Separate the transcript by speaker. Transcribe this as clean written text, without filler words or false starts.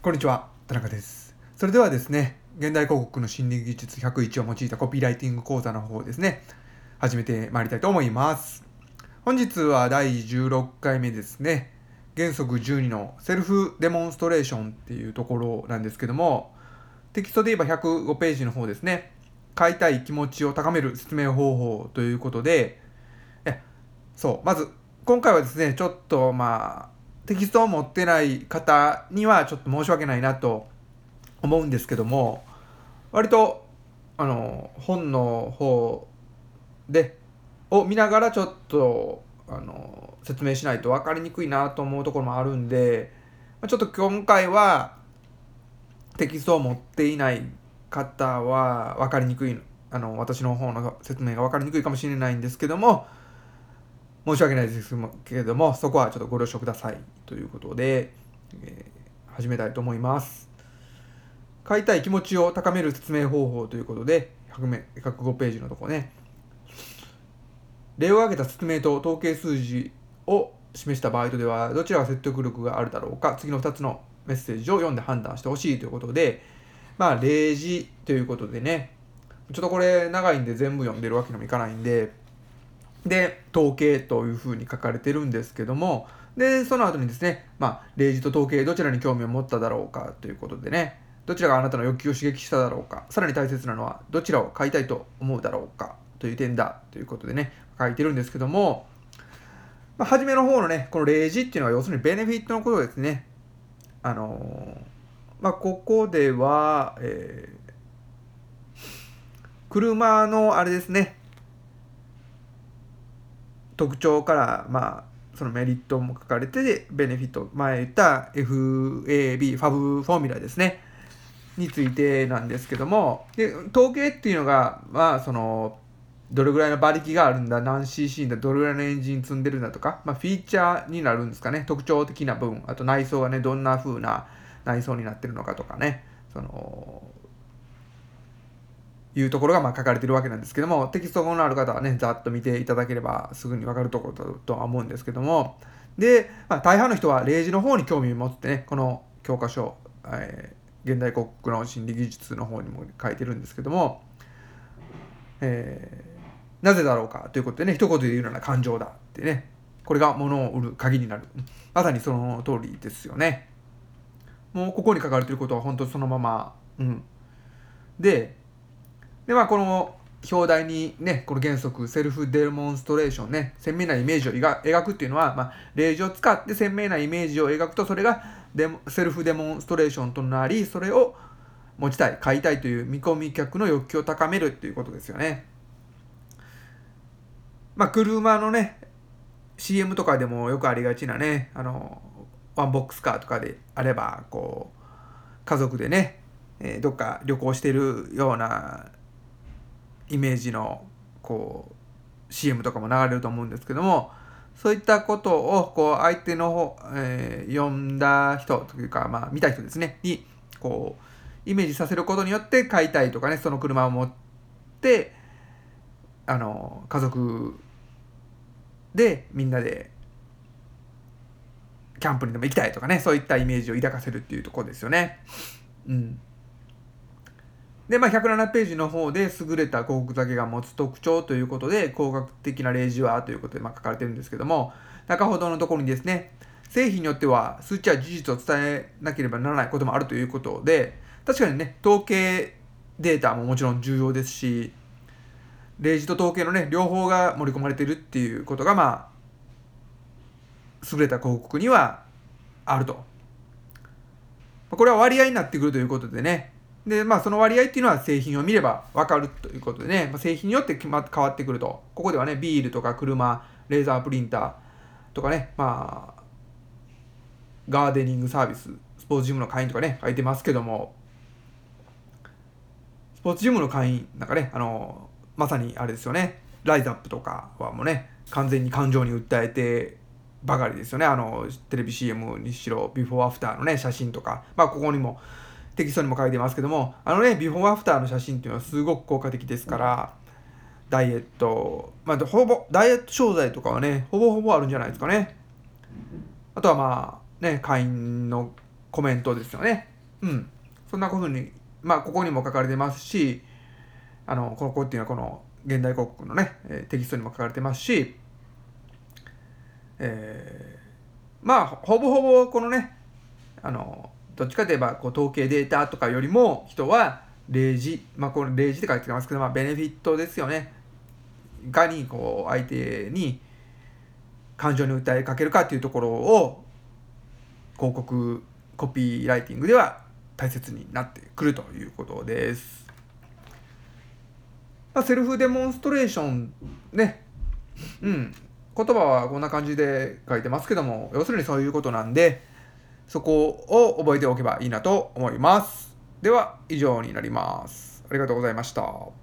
Speaker 1: こんにちは、田中です。それではですね、現代広告の心理技術101を用いたコピーライティング講座の方ですね、始めてまいりたいと思います。本日は第16回目ですね、原則12のセルフデモンストレーションっていうところなんですけども、テキストで言えば105ページの方ですね、買いたい気持ちを高める説明方法ということで、まず今回はですね、ちょっとテキストを持ってない方にはちょっと申し訳ないなと思うんですけども、割と本の方でを見ながらちょっと説明しないと分かりにくいなと思うところもあるんで、ちょっと今回はテキストを持っていない方は分かりにくい、私の方の説明が分かりにくいかもしれないんですけども、申し訳ないですけれども、そこはちょっとご了承くださいということで、始めたいと思います。買いたい気持ちを高める説明方法ということで、105ページのところね、例を挙げた説明と統計数字を示した場合とでは、どちらが説得力があるだろうか、次の2つのメッセージを読んで判断してほしいということで、例示ということでね、ちょっとこれ長いんで全部読んでるわけにもいかないんで、統計というふうに書かれてるんですけども、で、その後にですね、例示と統計、どちらに興味を持っただろうかということでね、どちらがあなたの欲求を刺激しただろうか、さらに大切なのは、どちらを買いたいと思うだろうかという点だということでね、書いてるんですけども、初めの方のね、この例示っていうのは要するにベネフィットのことですね。ここでは、車のあれですね、特徴から、そのメリットも書かれて、ベネフィット、前言った FAB、ファブフォーミュラですね、についてなんですけども、で統計っていうのが、どれぐらいの馬力があるんだ、何 cc だ、どれぐらいのエンジン積んでるんだとか、フィーチャーになるんですかね、特徴的な部分、あと内装がね、どんな風な内装になってるのかとかね、いうところが書かれているわけなんですけども、テキストのある方はね、ざっと見ていただければすぐに分かるところだとは思うんですけども、で、大半の人は例示の方に興味を持ってね、この教科書、現代国の心理技術の方にも書いてるんですけども、なぜだろうかということでね、一言で言うような感情だってね、これが物を売る鍵になる。まさにその通りですよね。もうここに書かれていることは本当そのまま、で、この表題にね、この原則、セルフデモンストレーションね、鮮明なイメージを描くっていうのは、例示を使って鮮明なイメージを描くと、それがセルフデモンストレーションとなり、それを持ちたい、買いたいという見込み客の欲求を高めるっていうことですよね。車のね、CM とかでもよくありがちなね、ワンボックスカーとかであれば、家族でね、どっか旅行してるようなイメージのCM とかも流れると思うんですけども、そういったことを相手の、読んだ人というか、見た人ですねにイメージさせることによって買いたいとかね、その車を持って家族でみんなでキャンプにでも行きたいとかね、そういったイメージを抱かせるっていうところですよね。で、107ページの方で優れた広告だけが持つ特徴ということで、工学的な例示はということで書かれてるんですけども、中ほどのところにですね、製品によっては数値や事実を伝えなければならないこともあるということで、確かにね、統計データももちろん重要ですし、例示と統計のね、両方が盛り込まれているっていうことが、優れた広告にはあると。これは割合になってくるということでね、で、その割合っていうのは製品を見れば分かるということでね、製品によって変わってくると。ここではね、ビールとか車、レーザープリンターとかね、ガーデニングサービス、スポーツジムの会員とかね、書いてますけども、スポーツジムの会員なんかね、まさにあれですよね、ライズアップとかはもうね、完全に感情に訴えてばかりですよね。テレビ CM にしろ、ビフォーアフターのね、写真とか、ここにも、テキストにも書いてますけども、ビフォーアフターの写真っていうのはすごく効果的ですから、ダイエット、ダイエット商材とかはね、ほぼほぼあるんじゃないですかね。あとは会員のコメントですよね。 そんなふうに、ここにも書かれてますし、ここっていうのはこの現代広告のね、テキストにも書かれてますし、ほぼほぼこのね、どっちかといえばこう統計データとかよりも人は例示、この例示って書いてますけど、ベネフィットですよね。いかにこう相手に感情に訴えかけるかっていうところを広告コピーライティングでは大切になってくるということです。セルフデモンストレーションね、言葉はこんな感じで書いてますけども、要するにそういうことなんで、そこを覚えておけばいいなと思います。では以上になります。ありがとうございました。